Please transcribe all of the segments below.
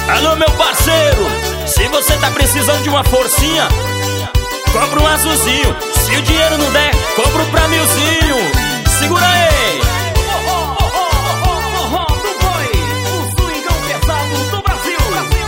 Alô, meu parceiro, se você tá precisando de uma forcinha, compra um azulzinho. Se o dinheiro não der, compra um pra milzinho. Segura aí. Do Boi, o swingão pesado do Brasil.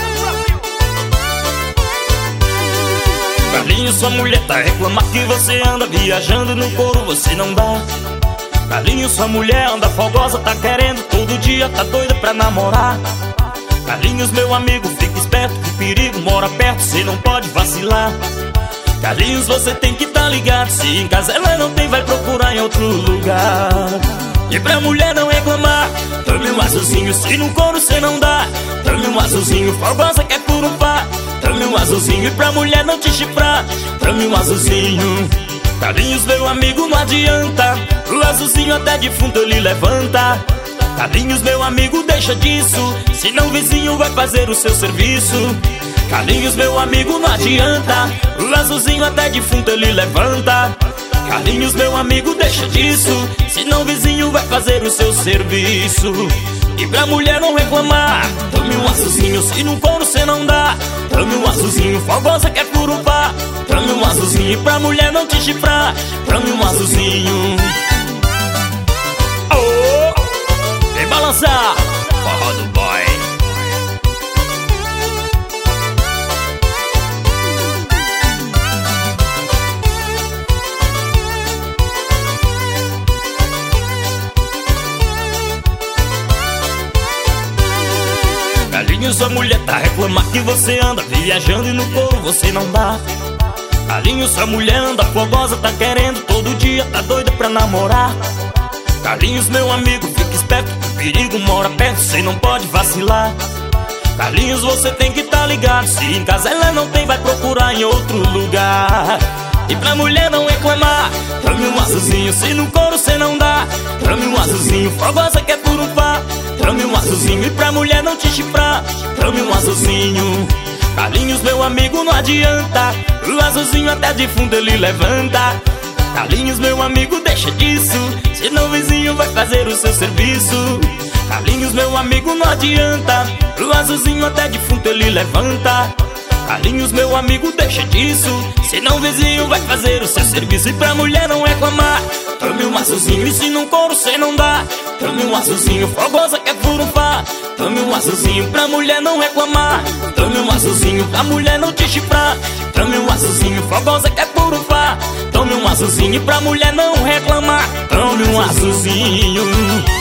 Carlinhos, sua mulher tá reclamando que você anda viajando no couro, você não dá. Carlinhos, sua mulher anda fogosa, tá querendo todo dia, tá doida pra namorar. Carlinhos, meu amigo, fica esperto, que perigo mora perto, cê não pode vacilar. Carlinhos, você tem que tá ligado, se em casa ela não tem, vai procurar em outro lugar. E pra mulher não reclamar, tome um azulzinho, se no couro cê não dá. Tome um azulzinho, fogosa que é por um par. Tome um azulzinho e pra mulher não te chifrar. Tome um azulzinho. Carlinhos, meu amigo, não adianta, o azulzinho até defunto ele levanta. Carlinhos, meu amigo, deixa disso, senão o vizinho vai fazer o seu serviço. Carlinhos, meu amigo, não adianta, o azulzinho até defunto ele levanta. Carlinhos, meu amigo, deixa disso, senão o vizinho vai fazer o seu serviço. E pra mulher não reclamar, tome um azulzinho, se no couro cê não dá. Tome um azulzinho, fogosa que é por um par. Tome um azulzinho, pra mulher não te chifrar. Tome um azulzinho. Oh, vem balançar, forró do boy. Carlinhos, sua mulher tá reclamando que você anda viajando e no couro você não dá. Carlinhos, sua mulher anda fogosa, tá querendo todo dia, tá doida pra namorar. Carlinhos, meu amigo, fica esperto, o perigo mora perto, cê não pode vacilar. Carlinhos, você tem que tá ligado, se em casa ela não tem, vai procurar em outro lugar. E pra mulher não reclamar, tome um azulzinho, se no couro cê não dá. Tome um azulzinho, fogosa que é por um par. Tome um azulzinho e pra mulher não te chifrar. Tome um azulzinho. Carlinhos, meu amigo, não adianta, o azulzinho até de fundo ele levanta. Carlinhos, meu amigo, deixa disso, senão o vizinho vai fazer o seu serviço. Carlinhos, meu amigo, não adianta, o azulzinho até de fundo ele levanta. Carlinhos, meu amigo, deixa disso, senão o vizinho vai fazer o seu serviço. E pra mulher não reclamar, tome um azulzinho, e se no couro cê não dá. Tome um azulzinho, fogosa que é por um par. Tome um azulzinho, pra mulher não reclamar. Tome um azulzinho, pra mulher não te chifrar. Tome um azulzinho, fogosa que é por um par. Tome um azulzinho, pra mulher não reclamar. Tome um azulzinho.